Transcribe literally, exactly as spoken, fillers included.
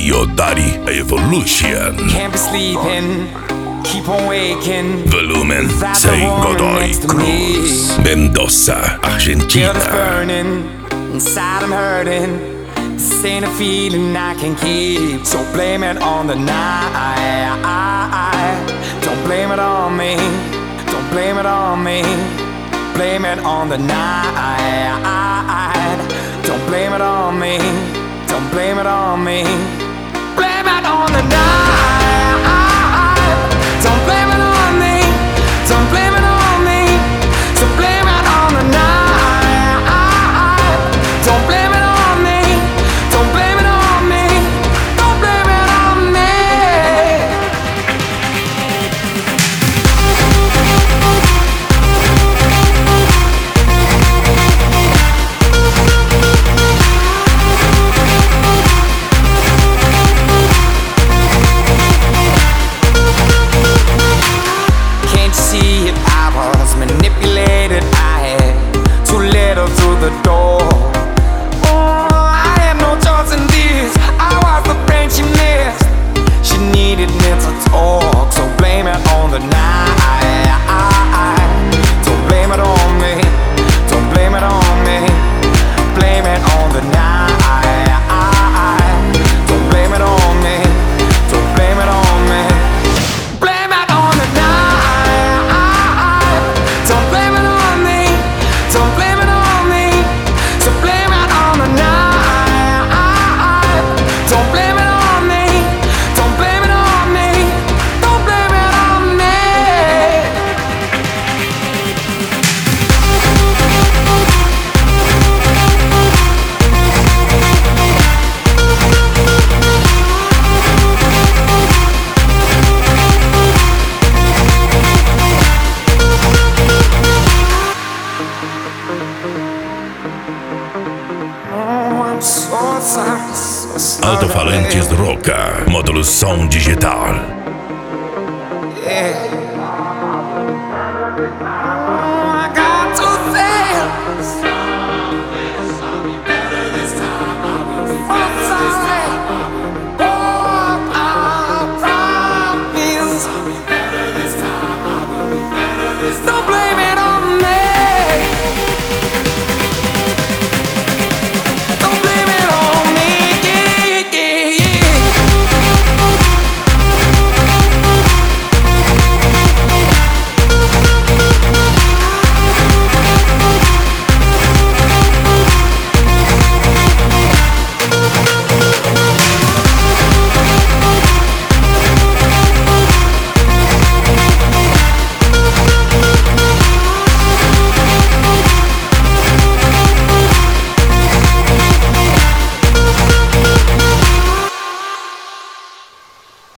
Io Daddy Evolution. Can't be sleeping, keep on waking. Volumen sei Godoy Cruz, Mendoza, Guilt is Argentina. burning, inside I'm hurting. This ain't a feeling I can keep. So blame it on the night. Don't blame it on me. Don't blame it on me. Blame it on the night. Don't blame it on me. Don't blame it on me. Blame it on the night. Don't blame it on me. Don't blame it on me. So blame it on the night. Don't blame it on me. Don't blame it on me. Don't blame it on me. Can't you see it? I was manipulated. I had too little through the door. Oh, I had no choice in this. I was the friend she missed. She needed me to talk, so blame it on the night. Don't blame it on me. Don't blame it on me. Blame it on the night. Don't blame it on me. Don't blame it on me. Blame it on the night. Don't blame it on me. Don't blame it on me. So blame it on the night. Don't blame it on me. Don't blame it on me. Don't blame it on me. Oh, I'm so sorry, so sorry. Alto-falantes Roca, módulo som digital. Yeah.